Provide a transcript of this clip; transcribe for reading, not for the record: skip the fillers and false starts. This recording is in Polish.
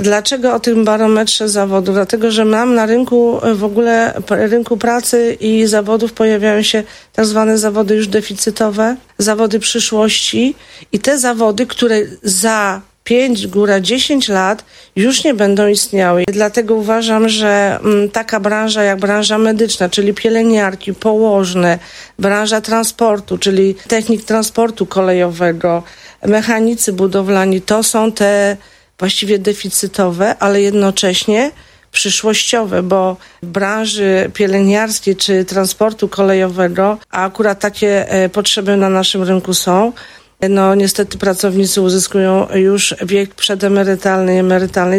Dlaczego o tym barometrze zawodu? Dlatego, że nam na rynku, w ogóle rynku pracy i zawodów pojawiają się tak zwane zawody już deficytowe, zawody przyszłości i te zawody, które za 5, góra 10 lat już nie będą istniały. Dlatego uważam, że taka branża jak branża medyczna, czyli pielęgniarki, położne, branża transportu, czyli technik transportu kolejowego, mechanicy budowlani, to są te właściwie deficytowe, ale jednocześnie przyszłościowe, bo w branży pielęgniarskiej czy transportu kolejowego, a akurat takie potrzeby na naszym rynku są, niestety pracownicy uzyskują już wiek przedemerytalny i emerytalny.